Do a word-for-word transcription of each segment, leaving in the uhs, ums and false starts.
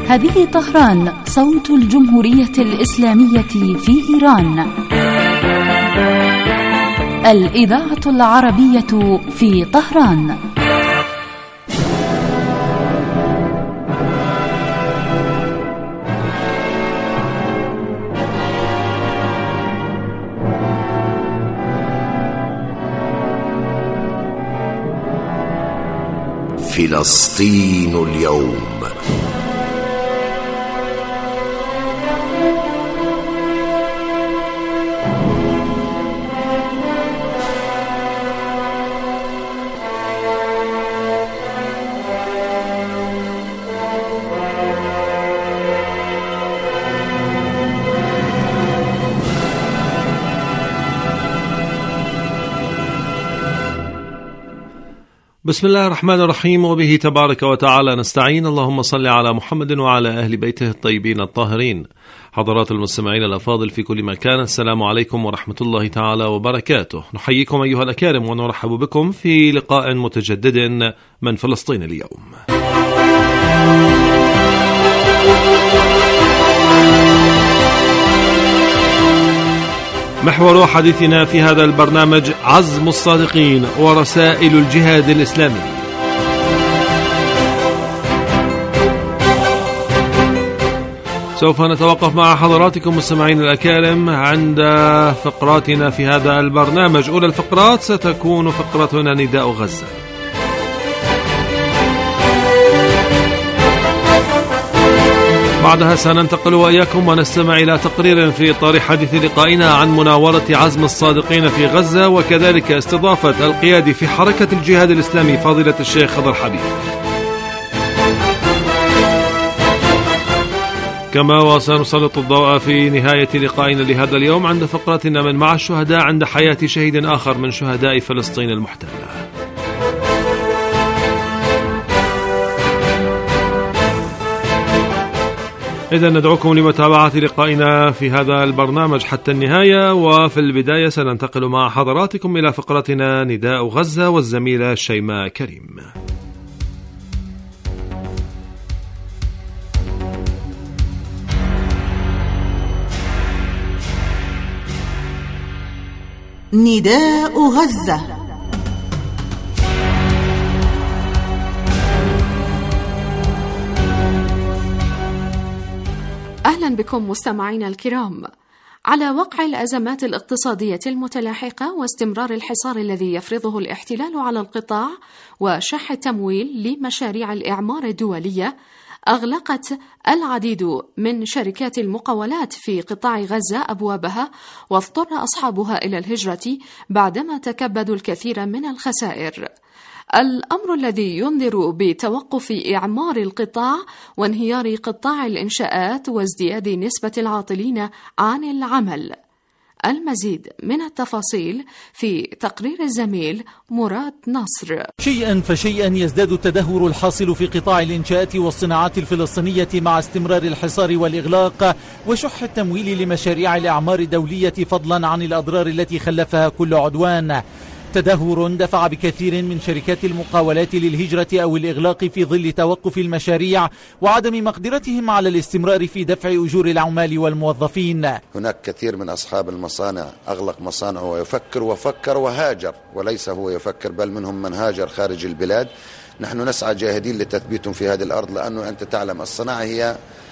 هذه طهران، صوت الجمهورية الإسلامية في إيران. الإذاعة العربية في طهران. فلسطين اليوم. بسم الله الرحمن الرحيم، وبه تبارك وتعالى نستعين. اللهم صل على محمد وعلى أهل بيته الطيبين الطاهرين. حضرات المستمعين الأفاضل في كل مكان، السلام عليكم ورحمة الله تعالى وبركاته. نحييكم أيها الأكارم ونرحب بكم في لقاء متجدد من فلسطين اليوم. محور حديثنا في هذا البرنامج عزم الصادقين ورسائل الجهاد الإسلامي. سوف نتوقف مع حضراتكم مستمعين الأكارم عند فقراتنا في هذا البرنامج. أولى الفقرات ستكون فقرتنا نداء غزة، بعدها سننتقل وإياكم ونستمع إلى تقرير في إطار حديث لقائنا عن مناورة عزم الصادقين في غزة، وكذلك استضافة القيادي في حركة الجهاد الإسلامي فضيلة الشيخ خضر حبيب. كما وسنسلط الضوء في نهاية لقائنا لهذا اليوم عند فقرتنا من مع الشهداء عند حياة شهيد آخر من شهداء فلسطين المحتلة. إذا ندعوكم لمتابعة لقائنا في هذا البرنامج حتى النهاية، وفي البداية سننتقل مع حضراتكم إلى فقرتنا نداء غزة والزميلة شيماء كريم. نداء غزة. أهلا بكم مستمعينا الكرام. على وقع الأزمات الاقتصادية المتلاحقة واستمرار الحصار الذي يفرضه الاحتلال على القطاع وشح التمويل لمشاريع الإعمار الدولية، أغلقت العديد من شركات المقاولات في قطاع غزة أبوابها، واضطر أصحابها إلى الهجرة بعدما تكبدوا الكثير من الخسائر. الأمر الذي ينذر بتوقف إعمار القطاع وانهيار قطاع الإنشاءات وازدياد نسبة العاطلين عن العمل. المزيد من التفاصيل في تقرير الزميل مراد نصر. شيئا فشيئا يزداد التدهور الحاصل في قطاع الإنشاءات والصناعات الفلسطينية مع استمرار الحصار والإغلاق وشح التمويل لمشاريع الإعمار الدولية، فضلا عن الأضرار التي خلفها كل عدوان. تدهور دفع بكثير من شركات المقاولات للهجرة أو الإغلاق في ظل توقف المشاريع وعدم مقدرتهم على الاستمرار في دفع أجور العمال والموظفين. هناك كثير من أصحاب المصانع أغلق مصانعه ويفكر وفكر وهاجر، وليس هو يفكر بل منهم من هاجر خارج البلاد. نحن نسعى جاهدين لتثبيتهم في هذه الأرض، لأنه أنت تعلم الصناعة هي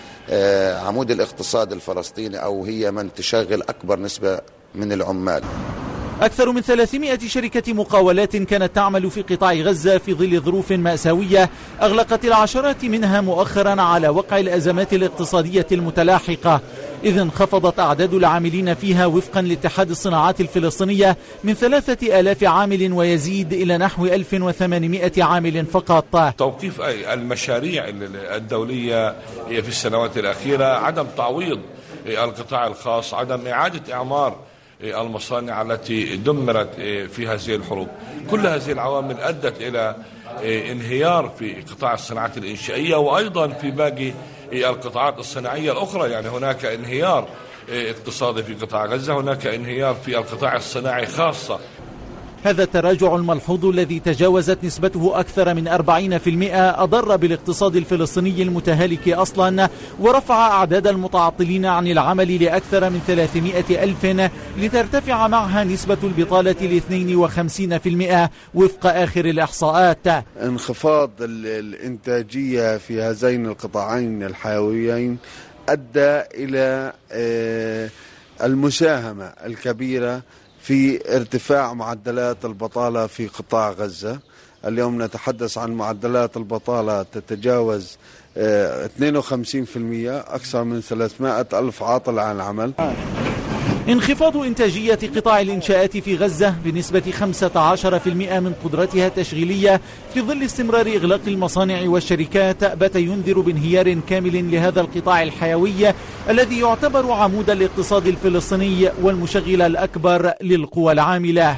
عمود الاقتصاد الفلسطيني، أو هي من تشغل أكبر نسبة من العمال. أكثر من ثلاثمائة شركة مقاولات كانت تعمل في قطاع غزة في ظل ظروف مأساوية أغلقت العشرات منها مؤخرا على وقع الأزمات الاقتصادية المتلاحقة، إذ انخفضت أعداد العاملين فيها وفقا لاتحاد الصناعات الفلسطينية من ثلاثة آلاف عامل ويزيد إلى نحو ألف وثمانمائة عامل فقط. توقيف المشاريع الدولية في السنوات الأخيرة، عدم تعويض القطاع الخاص، عدم إعادة إعمار المصانع التي دمرت في هذه الحروب، كل هذه العوامل أدت إلى انهيار في قطاع الصناعات الإنشائية وأيضا في باقي القطاعات الصناعية الأخرى. يعني هناك انهيار اقتصادي في قطاع غزة، هناك انهيار في القطاع الصناعي خاصة. هذا التراجع الملحوظ الذي تجاوزت نسبته أكثر من أربعين بالمئة أضر بالاقتصاد الفلسطيني المتهالك أصلا، ورفع أعداد المتعطلين عن العمل لأكثر من ثلاثمائة ألف، لترتفع معها نسبة البطالة ل اثنين وخمسين بالمئة وفق آخر الإحصاءات. انخفاض الإنتاجية في هذين القطاعين الحيويين أدى إلى المساهمة الكبيرة في ارتفاع معدلات البطالة في قطاع غزة. اليوم نتحدث عن معدلات البطالة تتجاوز اثنين وخمسين بالمئة، أكثر من ثلاثمائة ألف عاطل عن العمل. انخفاض إنتاجية قطاع الإنشاءات في غزة بنسبة خمسة عشر بالمئة من قدرتها التشغيلية في ظل استمرار إغلاق المصانع والشركات بات ينذر بانهيار كامل لهذا القطاع الحيوي الذي يعتبر عمود الاقتصاد الفلسطيني والمشغل الأكبر للقوى العاملة.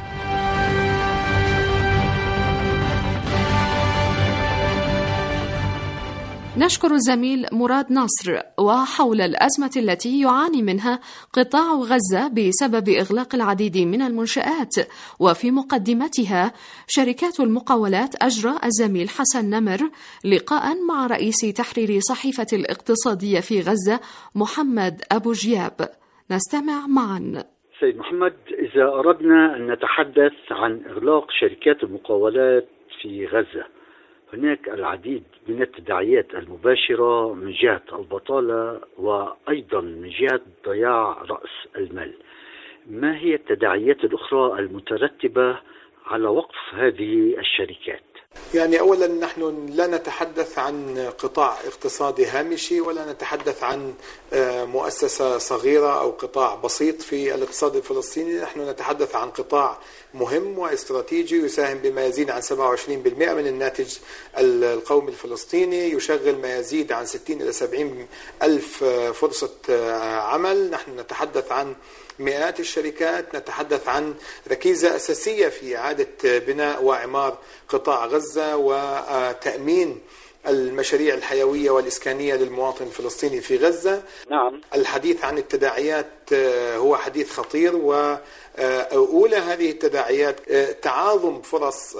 نشكر الزميل مراد نصر. وحول الأزمة التي يعاني منها قطاع غزة بسبب إغلاق العديد من المنشآت وفي مقدمتها شركات المقاولات، أجرى الزميل حسن نمر لقاء مع رئيس تحرير صحيفة الاقتصادية في غزة محمد أبو جياب. نستمع معا. سيد محمد، إذا أردنا أن نتحدث عن إغلاق شركات المقاولات في غزة، هناك العديد من التداعيات المباشرة من جهة البطالة وأيضا من جهة ضياع رأس المال. ما هي التداعيات الأخرى المترتبة على وقف هذه الشركات؟ يعني أولا نحن لا نتحدث عن قطاع اقتصادي هامشي، ولا نتحدث عن مؤسسة صغيرة أو قطاع بسيط في الاقتصاد الفلسطيني. نحن نتحدث عن قطاع مهم واستراتيجي يساهم بما يزيد عن سبعة وعشرين بالمئة من الناتج القومي الفلسطيني، يشغل ما يزيد عن ستين إلى سبعين ألف فرصة عمل. نحن نتحدث عن مئات الشركات، نتحدث عن ركيزة أساسية في إعادة بناء وإعمار قطاع غزة وتأمين المشاريع الحيوية والإسكانية للمواطن الفلسطيني في غزة. نعم. الحديث عن التداعيات هو حديث خطير، وأولى هذه التداعيات تعاظم فرص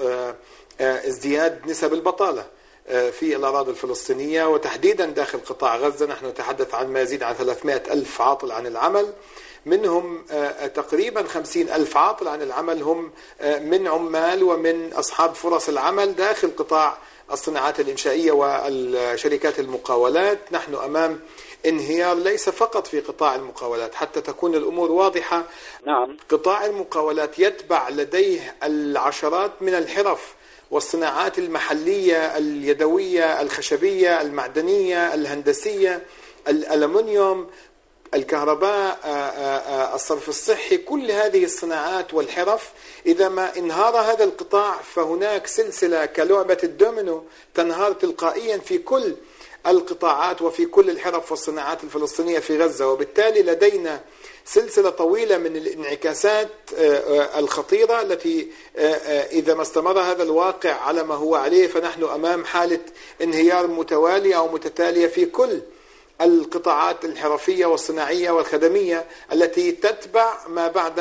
ازدياد نسب البطالة في الأراضي الفلسطينية وتحديدا داخل قطاع غزة. نحن نتحدث عن ما يزيد عن ثلاثمائة ألف عاطل عن العمل، منهم تقريبا خمسين ألف عاطل عن العمل هم من عمال ومن أصحاب فرص العمل داخل قطاع الصناعات الإنشائية والشركات المقاولات. نحن أمام انهيار ليس فقط في قطاع المقاولات، حتى تكون الأمور واضحة. نعم. قطاع المقاولات يتبع لديه العشرات من الحرف والصناعات المحلية اليدوية الخشبية المعدنية الهندسية الألمنيوم الكهرباء الصرف الصحي. كل هذه الصناعات والحرف إذا ما انهار هذا القطاع فهناك سلسلة كلعبة الدومينو تنهار تلقائيا في كل القطاعات وفي كل الحرف والصناعات الفلسطينية في غزة. وبالتالي لدينا سلسلة طويلة من الانعكاسات الخطيرة التي إذا ما استمر هذا الواقع على ما هو عليه فنحن أمام حالة انهيار متوالية أو متتالية في كل القطاعات الحرفية والصناعية والخدمية التي تتبع ما بعد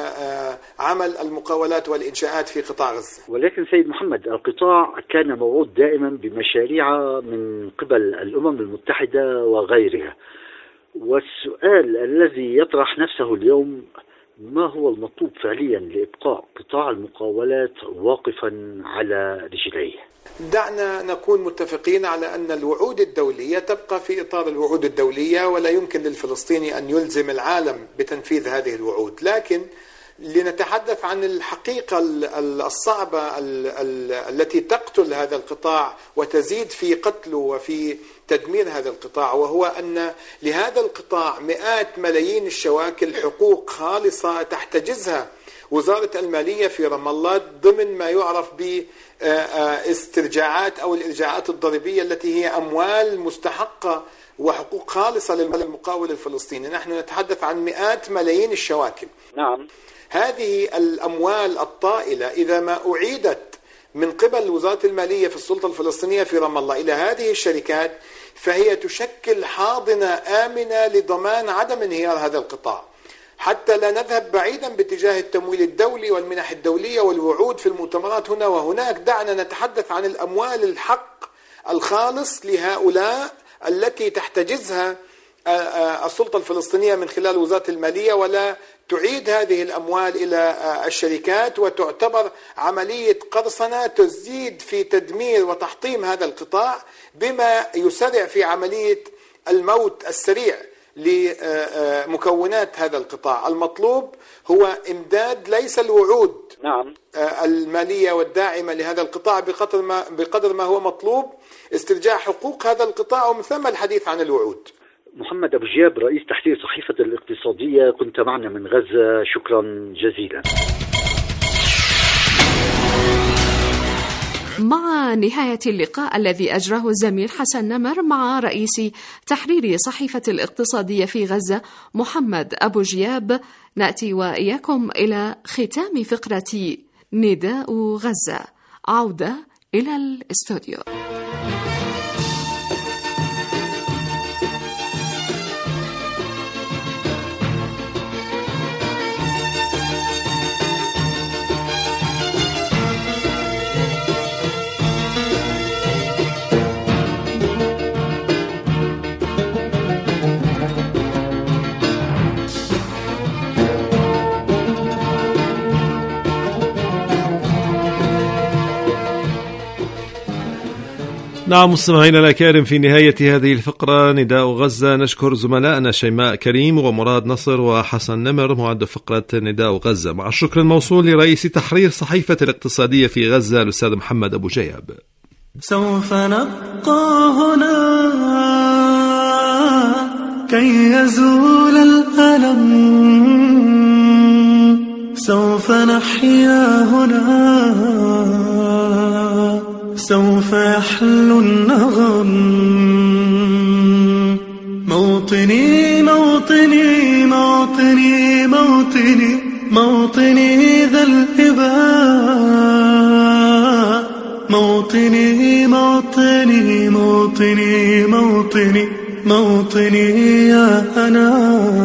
عمل المقاولات والإنشاءات في قطاع غزة. ولكن سيد محمد، القطاع كان موعود دائما بمشاريع من قبل الأمم المتحدة وغيرها، والسؤال الذي يطرح نفسه اليوم ما هو المطلوب فعليا لإبقاء قطاع المقاولات واقفا على رجليه؟ دعنا نكون متفقين على أن الوعود الدولية تبقى في إطار الوعود الدولية، ولا يمكن للفلسطيني أن يلزم العالم بتنفيذ هذه الوعود. لكن لنتحدث عن الحقيقة الصعبة التي تقتل هذا القطاع وتزيد في قتله وفي تدمير هذا القطاع، وهو أن لهذا القطاع مئات ملايين الشواكل حقوق خالصة تحتجزها وزارة المالية في رام الله ضمن ما يعرف باسترجاعات أو الإرجاعات الضريبية التي هي أموال مستحقة وحقوق خالصة للمقاول الفلسطيني. نحن نتحدث عن مئات ملايين الشواكل. نعم. هذه الأموال الطائلة إذا ما أعيدت من قبل وزارة المالية في السلطة الفلسطينية في رام الله إلى هذه الشركات فهي تشكل حاضنة آمنة لضمان عدم انهيار هذا القطاع. حتى لا نذهب بعيدا باتجاه التمويل الدولي والمنح الدولية والوعود في المؤتمرات هنا وهناك. دعنا نتحدث عن الأموال الحق الخالص لهؤلاء التي تحتجزها السلطة الفلسطينية من خلال وزارة المالية، ولا تعيد هذه الأموال إلى الشركات وتعتبر عملية قرصنة تزيد في تدمير وتحطيم هذا القطاع، بما يسرع في عملية الموت السريع لمكونات هذا القطاع. المطلوب هو إمداد ليس الوعود نعم المالية والداعمة لهذا القطاع بقدر ما بقدر ما هو مطلوب استرجاع حقوق هذا القطاع ومن ثم الحديث عن الوعود. محمد أبو جياب، رئيس تحرير صحيفة الاقتصادية، كنت معنا من غزة، شكرا جزيلا. مع نهاية اللقاء الذي أجراه الزميل حسن نمر مع رئيس تحرير صحيفة الاقتصادية في غزة محمد أبو جياب، نأتي وإياكم إلى ختام فقرة نداء غزة. عودة إلى الاستوديو. نعم مستمعينا الأكارم، في نهاية هذه الفقرة نداء غزة نشكر زملائنا شيماء كريم ومراد نصر وحسن نمر معد فقرة نداء غزة، مع الشكر الموصول لرئيس تحرير صحيفة الاقتصادية في غزة الأستاذ محمد أبو جياب. سوف نبقى هنا كي يزول الألم، سوف نحيا هنا، سوف يحلو النغم. موطني موطني موطني موطني موطني ذا الإباء، موطني موطني موطني موطني موطني يا أنا.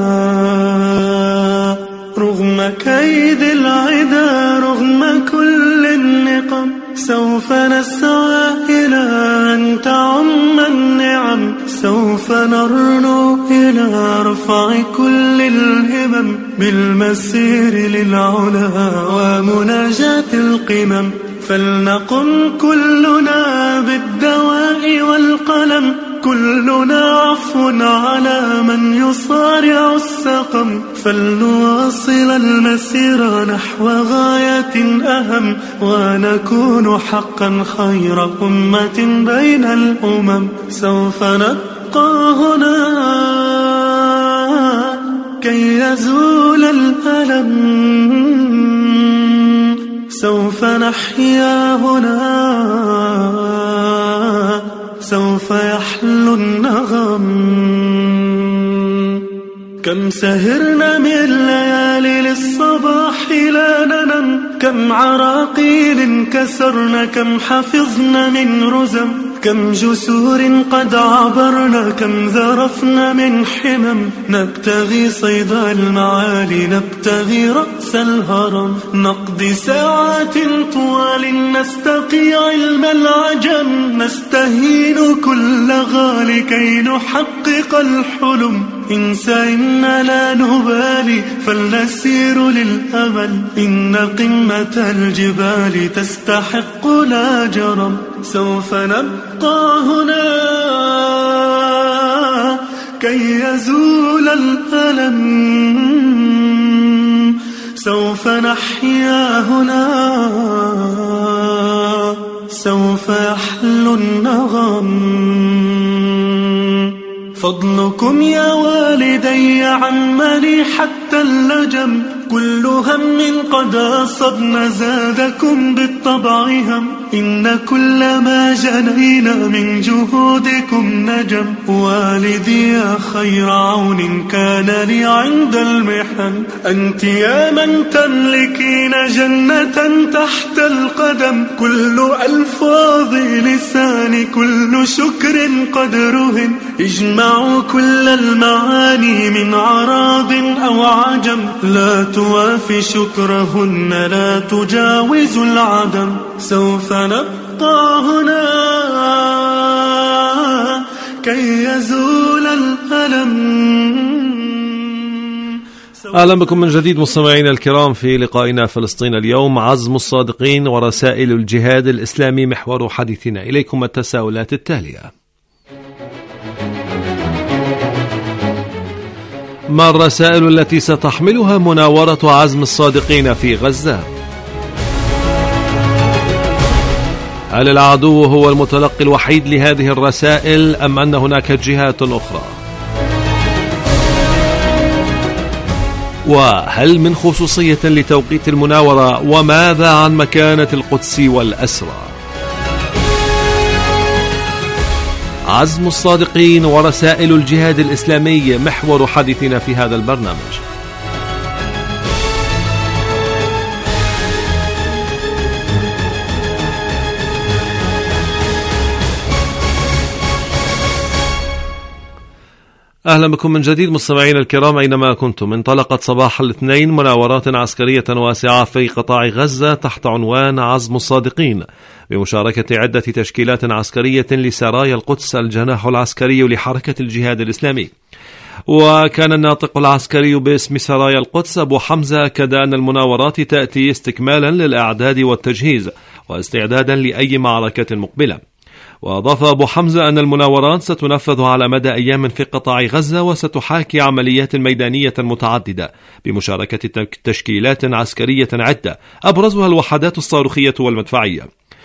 رغم كيد العدا، رغم كل النقم، سوف نسعى إلى أن تعم النعم، سوف نرنو إلى رفع كل الهمم، بالمسير للعلا ومناجاة القمم. فلنقم كلنا بالدواء والقلم، كلنا عفو على من يصارع السقم. فلنواصل المسير نحو غاية أهم، ونكون حقا خير أمة بين الأمم. سوف نبقى هنا كي يزول الألم، سوف نحيا هنا، سوف يحلو النغم. كم سهرنا من ليالي للصباح لا ننم، كم عراقيل كسرنا، كم حفظنا من رزم، كم جسور قد عبرنا، كم ذرفنا من حمم. نبتغي صيد المعالي، نبتغي رأس الهرم، نقضي ساعات طوال نستقي علم العجم، نستهين كل غالي كي نحقق الحلم. إن سئمنا لا نبالي فلنسير للأمل، إن قمة الجبال تستحق لا جرم. سوف نبقى هنا كي يزول الألم، سوف نحيا هنا، سوف يحلو النغم. فضلكم يا والدي عمني حتى اللجم، كل هم قد أصبنا زادكم بالطبع هم. إن كل ما جنينا من جهودكم نجم، والدي يا خير عون كان لي عند المحن. أنت يا من تملكين جنة تحت القدم، كل ألفاظ لساني كل شكر قد رهن. اجمعوا كل المعاني من عراض أو عجم، لا توافي شكرهن لا تجاوز العدم. سوف نبقى هنا كي يزول الألم. أهلا بكم من جديد مستمعينا الكرام في لقائنا فلسطين اليوم، عزم الصادقين ورسائل الجهاد الإسلامي محور حديثنا. إليكم التساؤلات التالية: ما الرسائل التي ستحملها مناورة عزم الصادقين في غزة؟ هل العدو هو المتلقي الوحيد لهذه الرسائل أم أن هناك جهات أخرى؟ وهل من خصوصية لتوقيت المناورة؟ وماذا عن مكانة القدس والأسرى؟ عزم الصادقين ورسائل الجهاد الإسلامي محور حديثنا في هذا البرنامج. أهلا بكم من جديد مستمعينا الكرام أينما كنتم. انطلقت صباح الاثنين مناورات عسكرية واسعة في قطاع غزة تحت عنوان عزم الصادقين، بمشاركة عدة تشكيلات عسكرية لسرايا القدس الجناح العسكري لحركة الجهاد الإسلامي. وكان الناطق العسكري باسم سرايا القدس أبو حمزة أكد أن المناورات تأتي استكمالا للإعداد والتجهيز واستعدادا لأي معركة مقبلة. وأضاف أبو حمزة أن المناورات ستنفذ على مدى أيام في قطاع غزة وستحاكي عمليات ميدانية متعددة بمشاركة تشكيلات عسكرية عدة أبرزها الوحدات الصاروخية والمدفعية.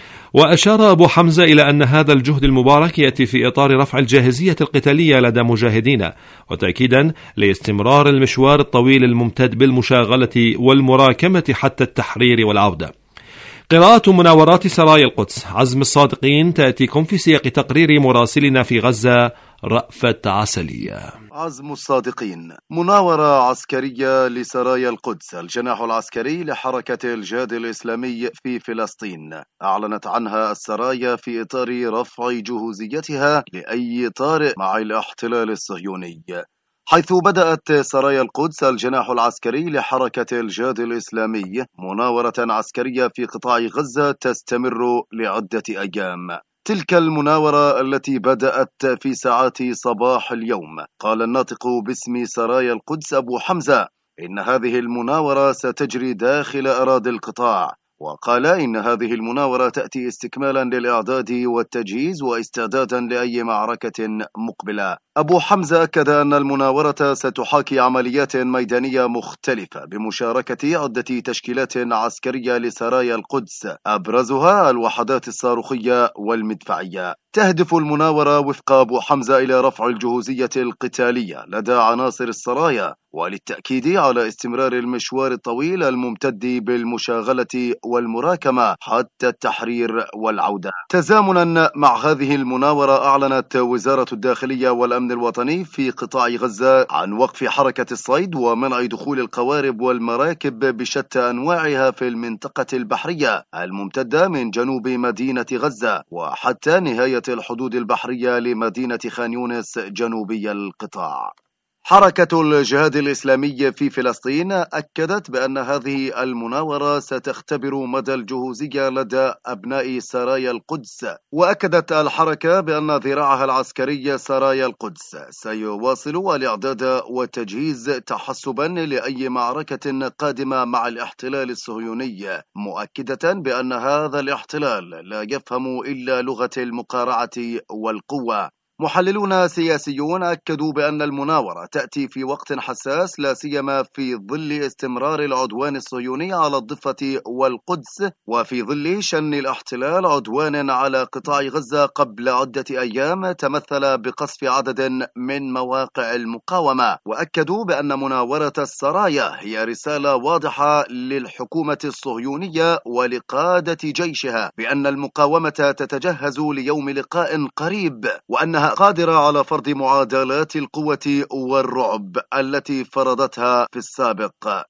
وأشار أبو حمزة إلى أن هذا الجهد المبارك يأتي في إطار رفع الجاهزية القتالية لدى مجاهدينا، وتأكيدا لاستمرار المشوار الطويل الممتد بالمشاغلة والمراكمة حتى التحرير والعودة. قراءة مناورات سرايا القدس عزم الصادقين تأتيكم في سياق تقرير مراسلنا في غزة رأفت عسلية. عزم الصادقين مناورة عسكرية لسرايا القدس الجناح العسكري لحركة الجهاد الإسلامي في فلسطين. أعلنت عنها السرايا في إطار رفع جهوزيتها لأي طارئ مع الاحتلال الصهيوني، حيث بدأت سرايا القدس الجناح العسكري لحركة الجهاد الإسلامي مناورة عسكرية في قطاع غزة تستمر لعدة أيام. تلك المناورة التي بدأت في ساعات صباح اليوم، قال الناطق باسم سرايا القدس أبو حمزة إن هذه المناورة ستجري داخل أراضي القطاع، وقال إن هذه المناورة تأتي استكمالا للإعداد والتجهيز واستعدادا لأي معركة مقبلة. أبو حمزة أكد أن المناورة ستحاكي عمليات ميدانية مختلفة بمشاركة عدة تشكيلات عسكرية لسرايا القدس أبرزها الوحدات الصاروخية والمدفعية. تهدف المناورة وفق أبو حمزة إلى رفع الجهوزية القتالية لدى عناصر السرايا وللتأكيد على استمرار المشوار الطويل الممتد بالمشاغلة والمراكمة حتى التحرير والعودة. تزامنا مع هذه المناورة أعلنت وزارة الداخلية والأمن الوطني في قطاع غزة عن وقف حركة الصيد ومنع دخول القوارب والمراكب بشتى أنواعها في المنطقة البحرية الممتدة من جنوب مدينة غزة وحتى نهاية الحدود البحرية لمدينة خان يونس جنوبي القطاع. حركة الجهاد الإسلامي في فلسطين أكدت بأن هذه المناورة ستختبر مدى الجهوزية لدى أبناء سرايا القدس. وأكدت الحركة بأن ذراعها العسكري سرايا القدس سيواصل الإعداد والتجهيز تحسبا لأي معركة قادمة مع الاحتلال الصهيوني، مؤكدة بأن هذا الاحتلال لا يفهم إلا لغة المقارعة والقوة. محللون سياسيون أكدوا بأن المناورة تأتي في وقت حساس لا سيما في ظل استمرار العدوان الصهيوني على الضفة والقدس وفي ظل شن الاحتلال عدوان على قطاع غزة قبل عدة أيام تمثل بقصف عدد من مواقع المقاومة. وأكدوا بأن مناورة السرايا هي رسالة واضحة للحكومة الصهيونية ولقادة جيشها بأن المقاومة تتجهز ليوم لقاء قريب وأنها قادرة على فرض معادلات القوة والرعب التي فرضتها في السابق.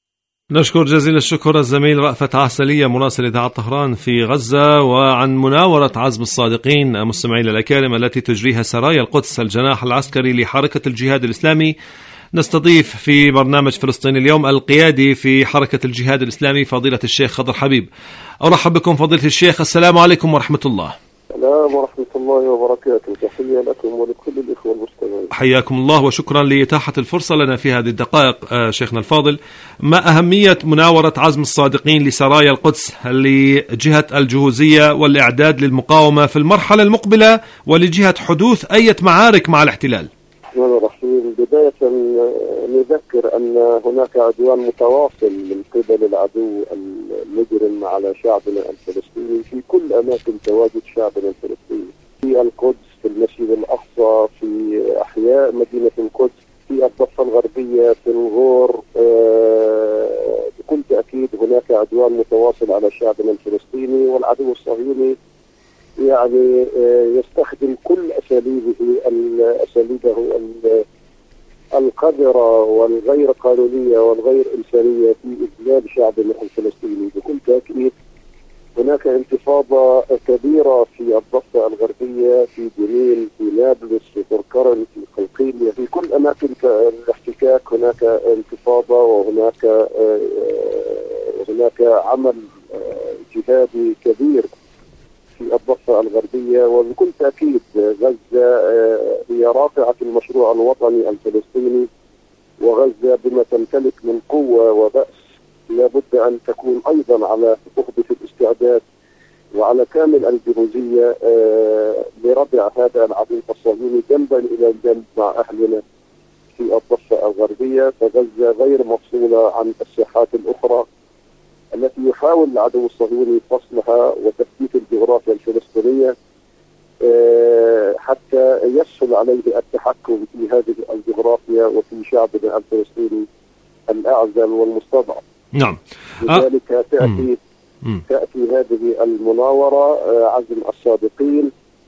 نشكر جزيل الشكر الزميل رأفت عسلية مراسل إذاعة طهران في غزة. وعن مناورة عزم الصادقين مستمعين الأكارم التي تجريها سرايا القدس الجناح العسكري لحركة الجهاد الإسلامي، نستضيف في برنامج فلسطين اليوم القيادي في حركة الجهاد الإسلامي فضيلة الشيخ خضر حبيب. أرحب بكم فضيلة الشيخ، السلام عليكم ورحمة الله. السلام ورحمة الله وبركاته، تحية لكم ولكل الإخوة المستمعين. حياكم الله وشكرا لإتاحة الفرصة لنا في هذه الدقائق. شيخنا الفاضل، ما أهمية مناورة عزم الصادقين لسرايا القدس لجهة الجهوزية والإعداد للمقاومة في المرحلة المقبلة ولجهة حدوث أي معارك مع الاحتلال؟ الرحمن الرحيم. بداية نذكر أن هناك عدوان متواصل من قبل العدو المجرم على شعبنا الفلسطيني في كل أماكن تواجد شعبنا الفلسطيني، في القدس، في المسجد الأقصى، في أحياء مدينة القدس، في الضفة الغربية، في الغور. بكل تأكيد هناك عدوان متواصل على شعبنا الفلسطيني، والعدو الصهيوني يعني يستخدم كل أساليبه أساليبه القذرة والغير قانونية والغير إنسانية في إذلال شعبنا الفلسطيني. بكل تأكيد هناك انتفاضة كبيرة في الضفة الغربية، في جنين، في نابلس، في تركرن، في قلقيلية، في كل أماكن الاحتكاك هناك انتفاضة، وهناك هناك عمل جهادي كبير في الضفة الغربية. وبكل تأكيد غزة هي رافعة المشروع الوطني الفلسطيني، وغزة بما تمتلك من قوة وبأس لابد أن تكون أيضا على أخذة الاستعداد وعلى كامل الجهوزية لردع هذا العدو الصهيوني جنبا إلى جنب مع أهلنا في الضفة الغربية. فغزة غير مفصولة عن الساحات الأخرى التي يحاول العدو الصهيوني فصلها وتثبيت الجغرافيا الفلسطينية حتى يسهل عليه التحكم في هذه الجغرافيا وفي شعبنا الفلسطيني الأعزل والمستضعف. نعم. لذلك تأتي م. تأتي هذه المناورة عزم الصادقين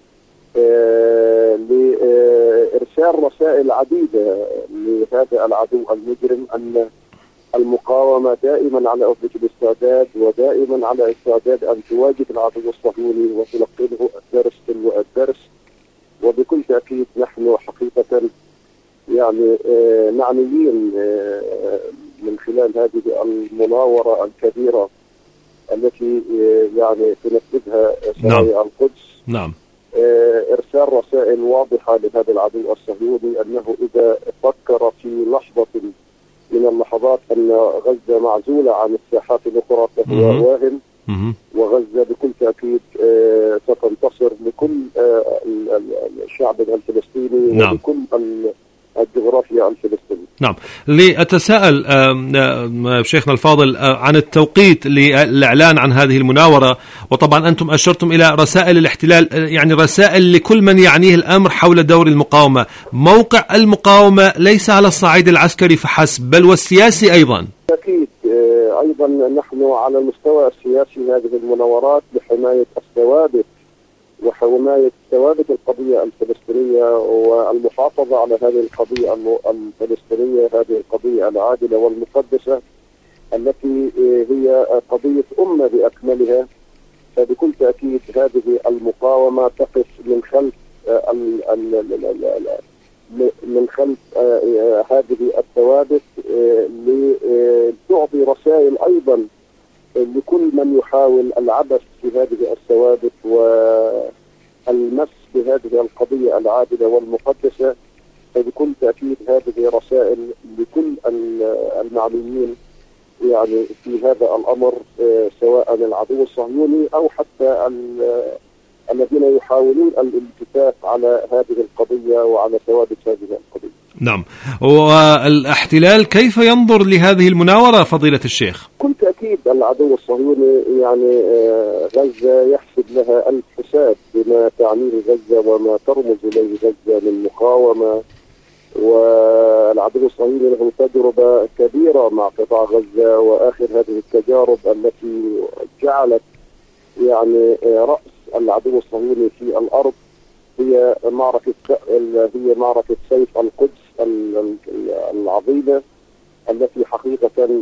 لإرسال رسائل عديدة لهذا العدو المجرم أن المقاومة دائما على أخذة الاستعداد، ودائما على استعداد أن تواجه العدو الصهيوني وتلقنه الدرس تلو الدرس. وبكل تأكيد نحن حقيقة يعني معنيين من خلال هذه المناورة الكبيرة التي يعني تنفذها سرايا القدس. نعم. إرسال رسائل واضحة لهذا العدو الصهيوني أنه إذا فكر في لحظة من اللحظات أن غزة معزولة عن الساحات الأخرى فهو واهم، وغزة بكل تأكيد ستنتصر لكل الشعب الفلسطيني. نعم. ولكل الجغرافيا الفلسطينية. نعم. لأتساءل شيخنا الفاضل عن التوقيت للإعلان عن هذه المناورة، وطبعا أنتم أشرتم إلى رسائل الاحتلال، يعني رسائل لكل من يعنيه الأمر حول دور المقاومة. موقع المقاومة ليس على الصعيد العسكري فحسب بل والسياسي أيضا. أكيد أيضا نحن على المستوى السياسي هذه المناورات لحماية الثوابت وحماية ثوابت القضية الفلسطينية والمحافظة على هذه القضية الفلسطينية، هذه القضية العادلة والمقدسة التي هي قضية أمة بأكملها. فبكل تأكيد هذه المقاومة تقف من خلف من خلف هذه الثوابت لتعطي رسائل أيضا لكل من يحاول العبث في هذه الثوابت والمس بهذه القضية العادلة والمقدسة. فبكل تأكيد هذه رسائل لكل المعنيين يعني في هذا الأمر، سواء العدو الصهيوني أو حتى الذين يحاولون الالتفات على هذه القضية وعلى ثوابت هذه القضية. نعم. والاحتلال كيف ينظر لهذه المناورة فضيلة الشيخ؟ كل تأكيد العدو الصهيوني يعني غزة يحسب لها ألف حساب بما تعنيه غزة وما ترمز إليه غزة من مقاومة. والعدو الصهيوني له تجربة كبيرة مع قطاع غزة، وآخر هذه التجارب التي جعلت يعني رأس العدو الصهيوني في الأرض هي معركة هي معركة سيف القدس العظيمة التي حقيقة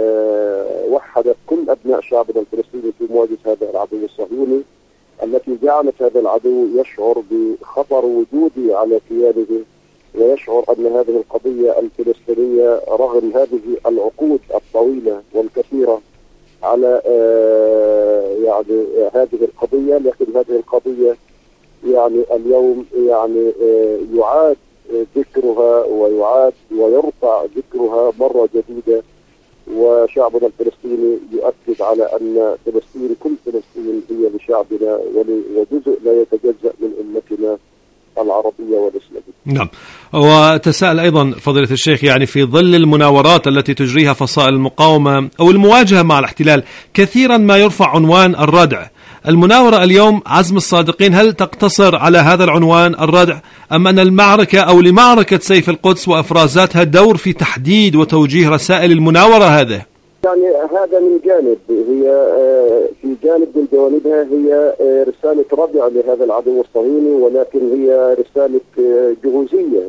وحدت كل أبناء شعبنا الفلسطيني في مواجهة هذا العدو الصهيوني، التي جعلت هذا العدو يشعر بخطر وجودي على كيانه، ويشعر أن هذه القضية الفلسطينية رغم هذه العقود الطويلة والكثيرة على يعني هذه القضية، لكن هذه القضية يعني اليوم يعني يعاد ذكرها ويعاد ويرفع ذكرها مرة جديدة، وشعبنا الفلسطيني يؤكد على أن فلسطين كل فلسطين هي لشعبنا وجزء لا يتجزأ من أمتنا العربية والإسلامية. نعم، وتساءل أيضا فضيلة الشيخ، يعني في ظل المناورات التي تجريها فصائل المقاومة أو المواجهة مع الاحتلال كثيرا ما يرفع عنوان الردع. المناورة اليوم عزم الصادقين هل تقتصر على هذا العنوان الردع، أم أن المعركة أو لمعركة سيف القدس وإفرازاتها دور في تحديد وتوجيه رسائل المناورة هذا؟ يعني هذا من جانب، هي في جانب من جوانبها هي رسالة ردع لهذا العدو الصهيوني، ولكن هي رسالة جهوزية،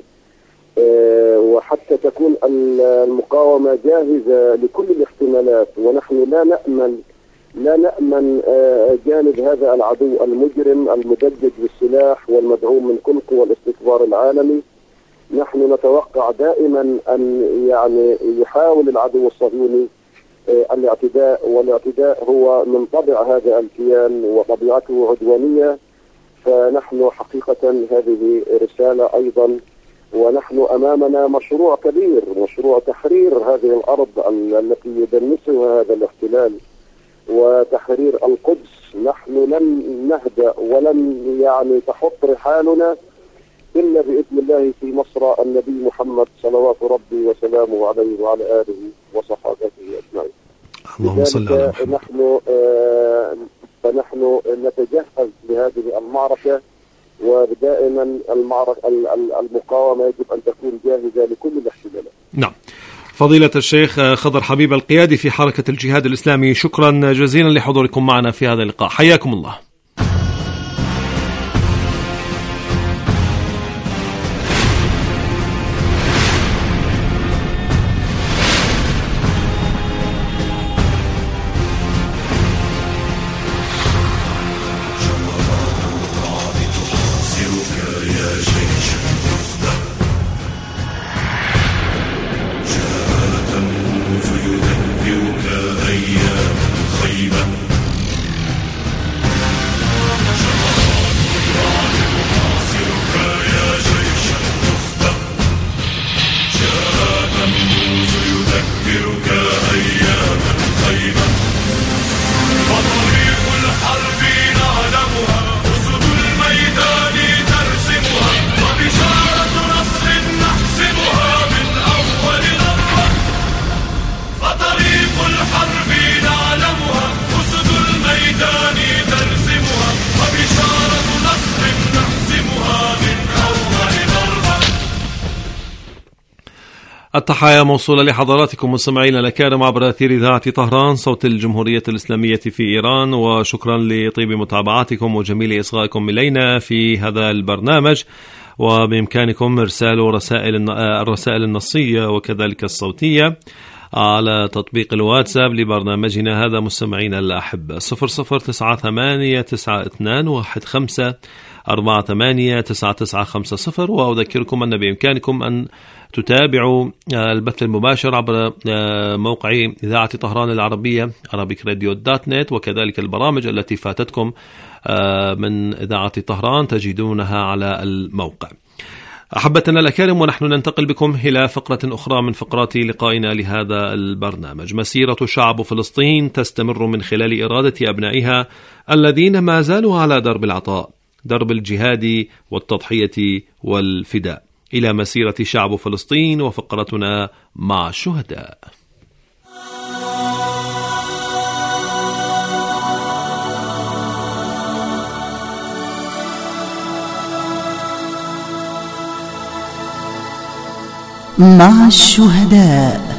وحتى تكون المقاومة جاهزة لكل الاحتمالات، ونحن لا نأمن لا نأمن جانب هذا العدو المجرم المدجج بالسلاح والمدعوم من كل قوى الاستكبار العالمي. نحن نتوقع دائما أن يعني يحاول العدو الصهيوني الاعتداء، والاعتداء هو من طبع هذا الكيان وطبيعته عدوانية، فنحن حقيقة هذه رسالة أيضا، ونحن أمامنا مشروع كبير، مشروع تحرير هذه الأرض التي يدنسها هذا الاحتلال وتحرير القدس. نحن لن نهدأ ولن يعني تحط رحالنا إلا بإذن الله في مصر النبي محمد صلوات ربي وسلامه عليه وعلى آله وصحابته أجمعين. اللهم صل على محمد. نحن آه فنحن نتجهز لهذه المعركة، ودائما المعركة المقاومة يجب أن تكون جاهزة لكل الاحتمالات. نعم. فضيلة الشيخ خضر حبيب القيادي في حركة الجهاد الإسلامي، شكرا جزيلا لحضوركم معنا في هذا اللقاء، حياكم الله. التحايا موصولة لحضراتكم مستمعينا الأكارم عبر أثير إذاعة طهران صوت الجمهورية الإسلامية في إيران، وشكرا لطيب متابعتكم وجميل إصغائكم إلينا في هذا البرنامج. وبإمكانكم إرسال رسائل الرسائل النصية وكذلك الصوتية على تطبيق الواتساب لبرنامجنا هذا مستمعينا الأحبة صفر صفر تسعة ثمانية تسعة اثنان واحد خمسة أربعة ثمانية تسعة تسعة خمسة صفر. وأذكركم أن بإمكانكم أن تتابعوا البث المباشر عبر موقع إذاعة طهران العربية عربيك راديو دوت نت، وكذلك البرامج التي فاتتكم من إذاعة طهران تجدونها على الموقع. أحبتنا الأكارم، ونحن ننتقل بكم إلى فقرة أخرى من فقرات لقائنا لهذا البرنامج. مسيرة شعب فلسطين تستمر من خلال إرادة أبنائها الذين ما زالوا على درب العطاء، درب الجهاد والتضحية والفداء، إلى مسيرة شعب فلسطين وفقرتنا مع الشهداء. مع الشهداء.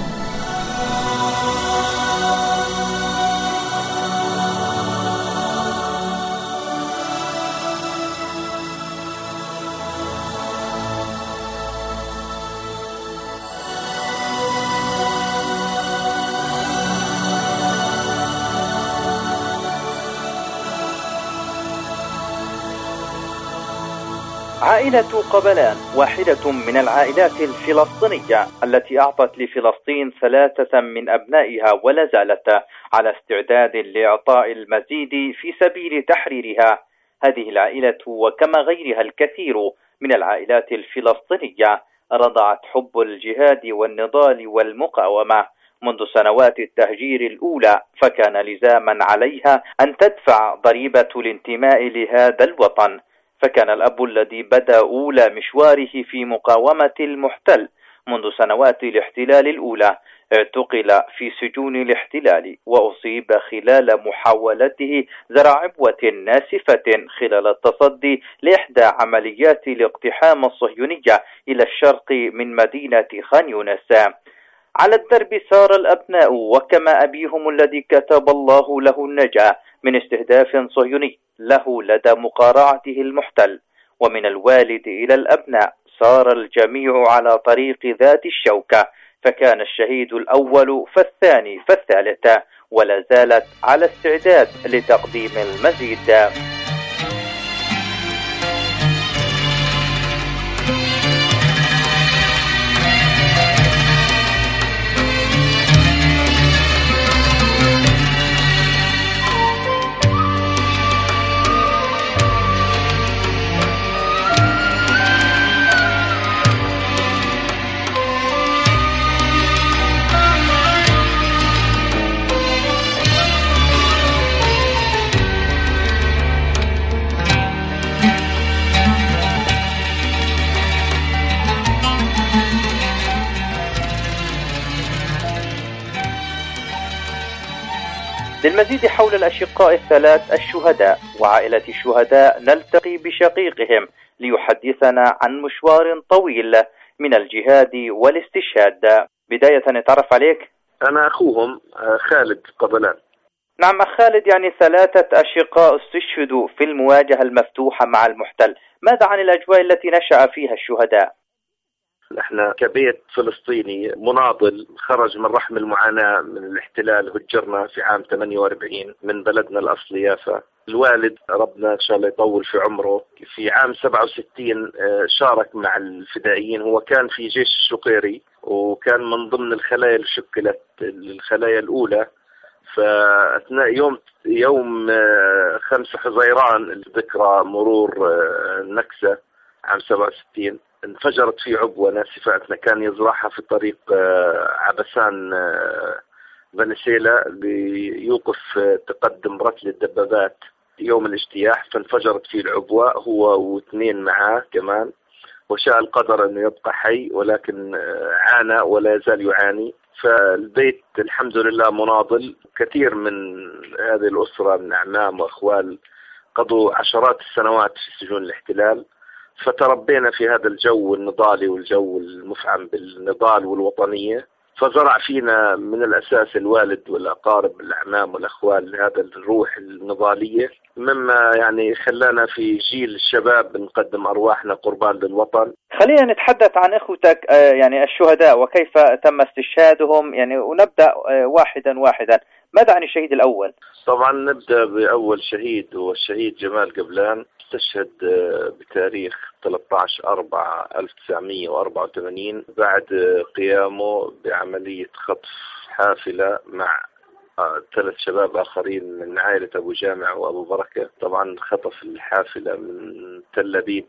عائلة قبلان واحدة من العائلات الفلسطينية التي أعطت لفلسطين ثلاثة من أبنائها ولا زالت على استعداد لإعطاء المزيد في سبيل تحريرها. هذه العائلة وكما غيرها الكثير من العائلات الفلسطينية رضعت حب الجهاد والنضال والمقاومة منذ سنوات التهجير الأولى، فكان لزاما عليها أن تدفع ضريبة الانتماء لهذا الوطن. فكان الأب الذي بدأ أولى مشواره في مقاومة المحتل منذ سنوات الاحتلال الأولى اعتقل في سجون الاحتلال، وأصيب خلال محاولته زرع عبوة ناسفة خلال التصدي لإحدى عمليات الاقتحام الصهيونية إلى الشرق من مدينة خان يونس. على الدرب سار الأبناء وكما أبيهم الذي كتب الله له النجاة من استهداف صهيوني له لدى مقارعته المحتل، ومن الوالد إلى الأبناء سار الجميع على طريق ذات الشوكة، فكان الشهيد الأول فالثاني فالثالث، ولا زالت على استعداد لتقديم المزيد. للمزيد حول الأشقاء الثلاث الشهداء وعائلة الشهداء نلتقي بشقيقهم ليحدثنا عن مشوار طويل من الجهاد والاستشهاد. بداية نتعرف عليك. أنا أخوهم خالد قبلان. نعم أخ خالد، يعني ثلاثة أشقاء استشهدوا في المواجهة المفتوحة مع المحتل، ماذا عن الأجواء التي نشأ فيها الشهداء؟ نحن كبيت فلسطيني مناضل خرج من رحم المعاناة من الاحتلال، هجرنا في عام ثمانية وأربعين من بلدنا الأصلي يافا. الوالد ربنا إن شاء الله يطول في عمره في عام سبعة وستين شارك مع الفدائيين، هو كان في جيش الشقيري وكان من ضمن الخلايا اللي شكلت الخلايا الأولى. فأثناء يوم يوم خمسة حزيران ذكرى مرور النكسة عام سبعة وستين انفجرت في عبوة ناسفة كان يزرعها في طريق عبسان فنسيلا ليوقف تقدم رتل الدبابات يوم الاجتياح، فانفجرت فيه العبوة هو واثنين معاه كمان، وشاء القدر أنه يبقى حي ولكن عانى ولا يزال يعاني. فالبيت الحمد لله مناضل. كثير من هذه الأسرة من أعمام وأخوال قضوا عشرات السنوات في سجون الاحتلال، فتربينا في هذا الجو النضالي والجو المفعم بالنضال والوطنية، فزرع فينا من الأساس الوالد والأقارب الأعمام والأخوال هذا الروح النضالية، مما يعني خلانا في جيل الشباب نقدم أرواحنا قربان للوطن. خلينا نتحدث عن إخوتك يعني الشهداء وكيف تم استشهادهم يعني، ونبدأ واحدا واحدا. ماذا عن الشهيد الأول؟ طبعا نبدأ بأول شهيد، هو الشهيد جمال قبلان، استشهد بتاريخ ثلاثة عشر أربعة ألف وتسعمئة وأربعة وثمانين بعد قيامه بعملية خطف حافلة مع ثلاث شباب آخرين من عائلة أبو جامع وأبو بركة. طبعا خطف الحافلة من تل أبيب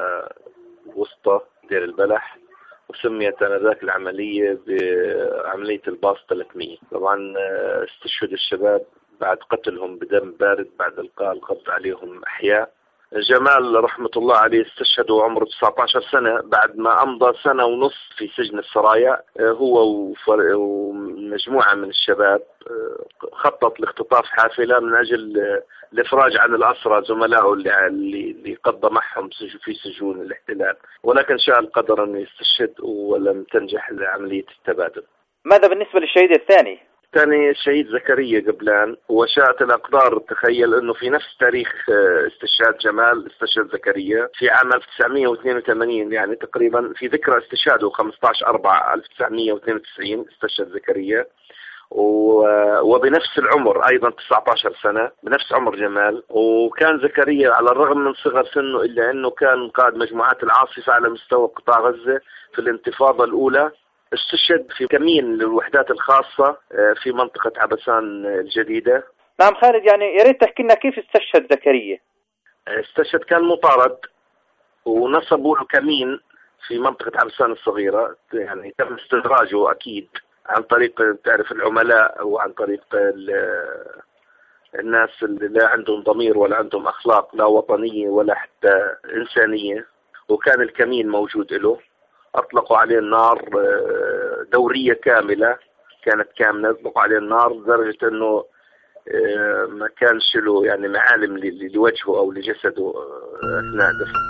لوسطى دير البلح، وسميت آنذاك العملية بعملية الباص ثلاثمئة. طبعا استشهد الشباب بعد قتلهم بدم بارد بعد إلقاء القبض عليهم أحياء. جمال رحمة الله عليه استشهد وعمره تسعة عشر سنة بعد ما أمضى سنة ونصف في سجن السرايا، هو ومجموعة من الشباب خطط لاختطاف حافلة من أجل الإفراج عن الأسرى زملائه اللي اللي قضى معهم في سجون الاحتلال، ولكن شاء القدر أنه يستشهد ولم تنجح عملية التبادل. ماذا بالنسبة للشهيد الثاني؟ ثاني الشهيد زكريا قبلان، وشاءت الأقدار تخيل أنه في نفس تاريخ استشهاد جمال استشهد زكريا في عام ألف وتسعمئة واثنين وثمانين، يعني تقريبا في ذكرى استشهاده خمسة عشر أربعة ألف وتسعمئة واثنين وتسعين استشهد زكريا. وبنفس العمر أيضا تسعة عشر سنة، بنفس عمر جمال. وكان زكريا على الرغم من صغر سنه إلا أنه كان قائد مجموعات العاصفة على مستوى قطاع غزة في الانتفاضة الأولى. استشهد في كمين للوحدات الخاصة في منطقة عبسان الجديدة. نعم خالد، يعني يا ريت تحكي لنا كيف استشهد زكريا. استشهد كان مطارد ونصبوا له كمين في منطقة عبسان الصغيرة، يعني تم استدراجه أكيد عن طريق تعرف العملاء وعن طريق الناس اللي لا عندهم ضمير ولا عندهم أخلاق لا وطنية ولا حتى إنسانية. وكان الكمين موجود له، أطلقوا عليه النار دورية كاملة، كانت كاملة، أطلقوا عليه النار لدرجة أنه ما كانش له يعني معالم لوجهه أو لجسده أثناء دفنه.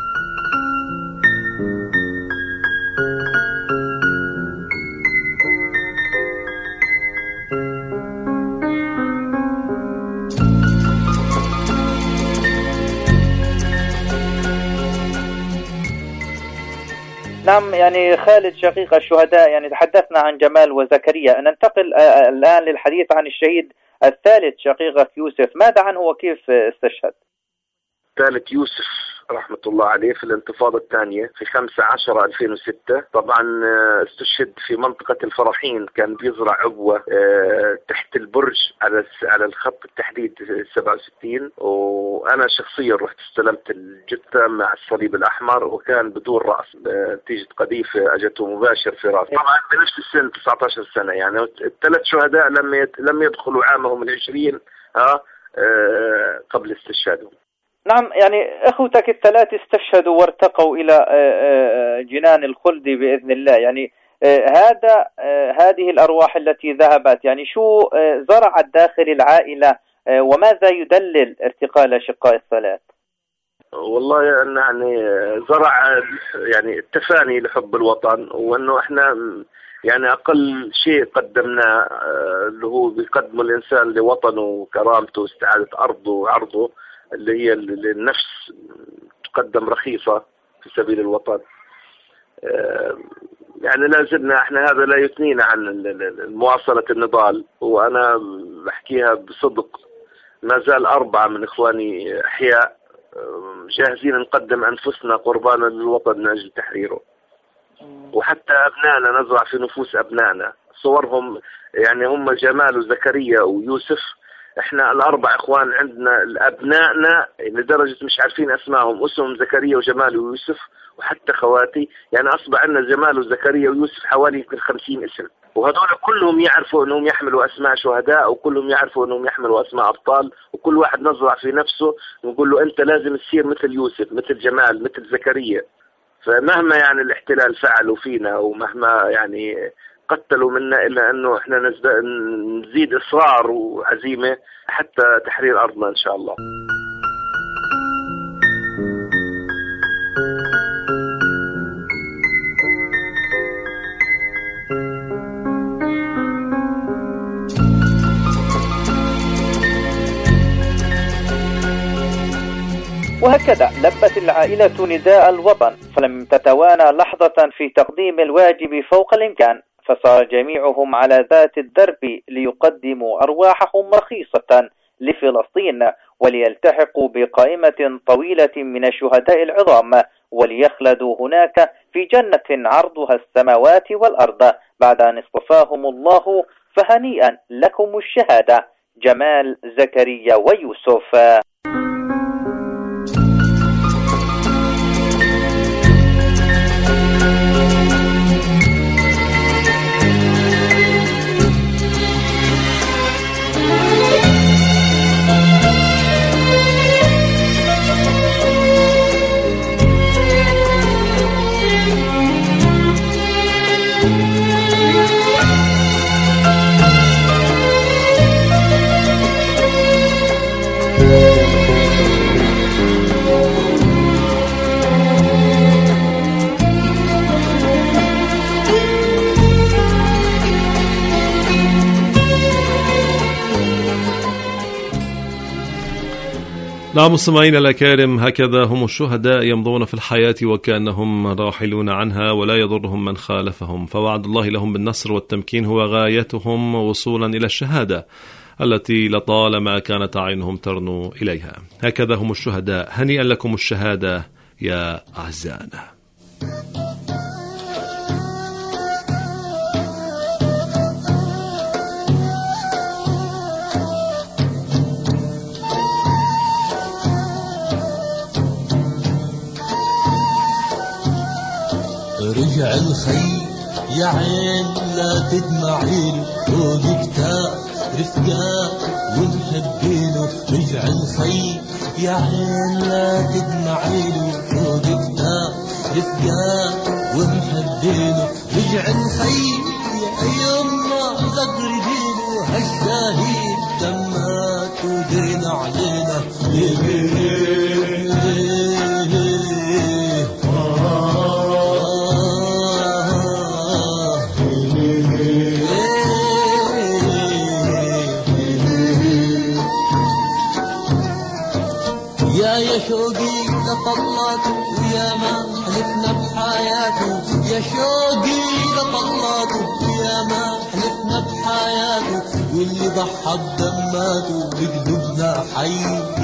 نعم يعني خالد شقيق الشهداء، يعني تحدثنا عن جمال وزكريا، ننتقل الآن للحديث عن الشهيد الثالث شقيقك يوسف. ماذا عنه وكيف استشهد؟ الثالث يوسف رحمة الله عليه في الانتفاضة الثانية في خمسة عشر ألفين وستة. طبعا استشهد في منطقة الفرحين، كان بيزرع عبوة تحت البرج على على الخط التحديد سبعة وستين، وأنا شخصيا رحت استلمت الجثة مع الصليب الأحمر، وكان بدون رأس نتيجة قذيفة أجته مباشر في رأسه. طبعا بنفس السن تسعة عشر سنة، يعني الثلاث شهداء لم لم يدخلوا عامهم العشرين ها قبل استشهادهم. نعم يعني أخوتك الثلاث استشهدوا وارتقوا إلى جنان الخلد بإذن الله. يعني هذا هذه الأرواح التي ذهبت، يعني شو زرعت داخل العائلة وماذا يدلل ارتقاء الأشقاء الثلاث؟ والله يعني زرع يعني التفاني لحب الوطن، وأنه إحنا يعني أقل شيء قدمناه اللي هو بيقدمه الإنسان لوطنه وكرامته واستعادة أرضه وعرضه، اللي هي النفس تقدم رخيصة في سبيل الوطن. يعني لا زلنا احنا هذا لا يثنينا عن مواصلة النضال، وانا بحكيها بصدق ما زال أربعة من إخواني أحياء جاهزين نقدم أنفسنا قربانا للوطن من أجل تحريره، وحتى أبنائنا نزرع في نفوس أبنائنا صورهم. يعني هم جمال وزكريا ويوسف، احنا الاربع اخوان عندنا ابنائنا لدرجه مش عارفين اسمائهم، اسمهم زكريا وجمال ويوسف، وحتى خواتي يعني اصبح عندنا جمال وزكريا ويوسف حوالي يمكن خمسين اسم، وهذول كلهم يعرفوا انهم يحملوا اسماء شهداء، وكلهم يعرفوا انهم يحملوا اسماء ابطال، وكل واحد نزرع في نفسه ونقول له انت لازم تصير مثل يوسف، مثل جمال، مثل زكريا. فمهما يعني الاحتلال فعلوا فينا ومهما يعني قتلوا منا، إلا أنه إحنا نزيد إصرار وعزيمة حتى تحرير أرضنا إن شاء الله. وهكذا لبت العائلة نداء الوطن، فلم تتوانى لحظة في تقديم الواجب فوق الإمكان، فصار جميعهم على ذات الدرب ليقدموا أرواحهم رخيصة لفلسطين، وليلتحقوا بقائمة طويلة من الشهداء العظام، وليخلدوا هناك في جنة عرضها السماوات والأرض بعد أن اصطفاهم الله. فهنيئا لكم الشهادة. جمال، زكريا ويوسف. Thank you. نعم مستمعينا الأكارم، هكذا هم الشهداء يمضون في الحياة وكأنهم راحلون عنها ولا يضرهم من خالفهم، فوعد الله لهم بالنصر والتمكين هو غايتهم وصولا إلى الشهادة التي لطالما كانت أعينهم ترنو إليها. هكذا هم الشهداء، هنيئا لكم الشهادة يا أعزائنا. رجع الخي يا عين لا تدمعيله، فوق كتاب رفقاء ونحبينه. رجع الخي يا عين لا تدمعيله، فوق كتاب رفقاء ونحبينه. رجع الخي يا يما زغردينه، هالشاهين دمات ودين علينا. يا شوقي لطلاته ويا ما حلفنا بحياته، يا شوقي لطلاته ويا ما حلفنا بحياته. واللي ضحى بدماته بقلوبنا حي.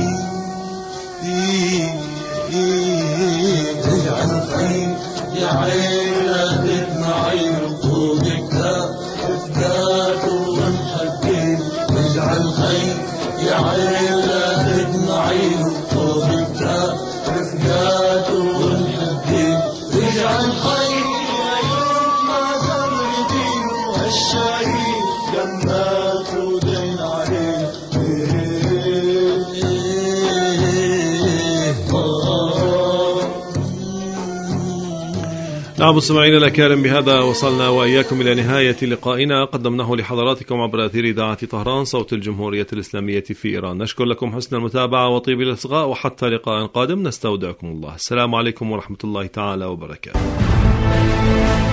رجع الخي يا عين لا تدمعيله، فوق كتاب رفقاته ونحبينه. رجع الخي يا عين لا تدمعيله، فوق كتاب رفقاته ونحبينه. رجع الخي يا يما زغردينه، هالشاهين دمات ودين علينا. نعم مستمعينا الأكارم، بهذا وصلنا وإياكم إلى نهاية لقائنا قدمناه لحضراتكم عبر أثير إذاعة طهران صوت الجمهورية الإسلامية في إيران. نشكر لكم حسن المتابعة وطيب الإصغاء، وحتى لقاء قادم نستودعكم الله. السلام عليكم ورحمة الله تعالى وبركاته.